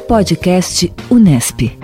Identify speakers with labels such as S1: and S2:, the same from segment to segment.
S1: Podcast Unesp.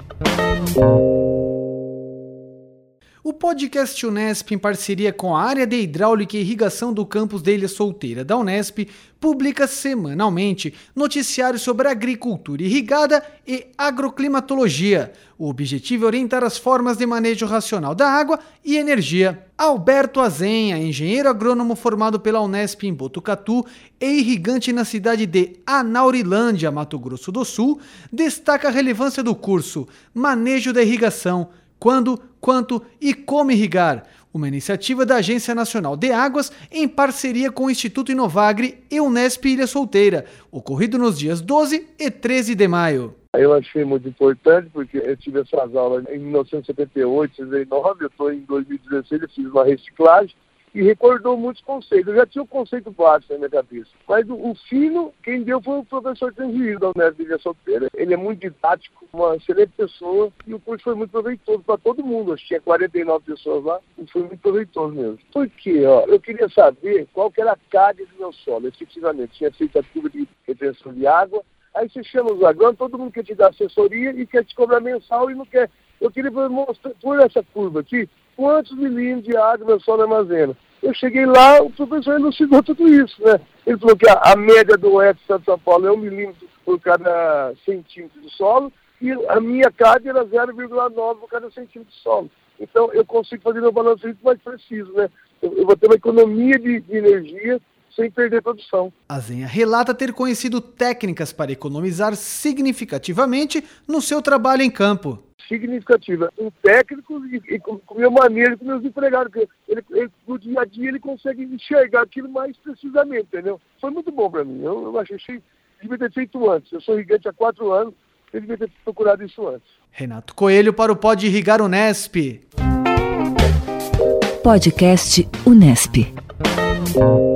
S2: O podcast Unesp, em parceria com a área de hidráulica e irrigação do campus da Ilha Solteira da Unesp, publica semanalmente noticiários sobre agricultura irrigada e agroclimatologia. O objetivo é orientar as formas de manejo racional da água e energia. Alberto Azenha, engenheiro agrônomo formado pela Unesp em Botucatu e irrigante na cidade de Anaurilândia, Mato Grosso do Sul, destaca a relevância do curso Manejo da Irrigação, quando, quanto e como irrigar, uma iniciativa da Agência Nacional de Águas em parceria com o Instituto Inovagre e Unesp Ilha Solteira, ocorrido nos dias 12 e 13 de maio.
S3: Eu achei muito importante porque eu tive essas aulas em 1978, 1979, eu estou em 2016, eu fiz uma reciclagem e recordou muitos conceitos. Eu já tinha o conceito básico na minha cabeça, mas o fino, quem deu foi o professor Tangier da Unesp Ilha Solteira. Ele é muito didático, uma excelente pessoa, e o curso foi muito proveitoso para todo mundo. Tinha 49 pessoas lá e foi muito proveitoso mesmo. Por quê? Eu queria saber qual que era a carga do meu solo, efetivamente. Tinha feito a curva de retenção de água. Aí você chama os agrônomos, todo mundo quer te dar assessoria e quer te cobrar mensal e não quer. Eu queria mostrar por essa curva aqui quantos milímetros de água meu solo armazena. Eu cheguei lá, o professor elucidou tudo isso, né? Ele falou que a média do Oeste de São Paulo é 1 milímetro por cada centímetro de solo e a minha carga era 0,9 por cada centímetro de solo. Então eu consigo fazer meu balanço muito mais preciso, né? Eu vou ter uma economia de energia sem perder produção.
S2: Azenha relata ter conhecido técnicas para economizar significativamente no seu trabalho em campo.
S3: Significativa. Um técnico e com minha maneira, com meus empregados, porque ele, no dia a dia ele consegue enxergar aquilo mais precisamente, entendeu? Foi muito bom para mim. Eu achei que devia ter feito antes. Eu sou irrigante há 4 anos, eu devia ter procurado isso antes.
S2: Renato Coelho para o Pode Irrigar Unesp.
S1: Podcast Unesp.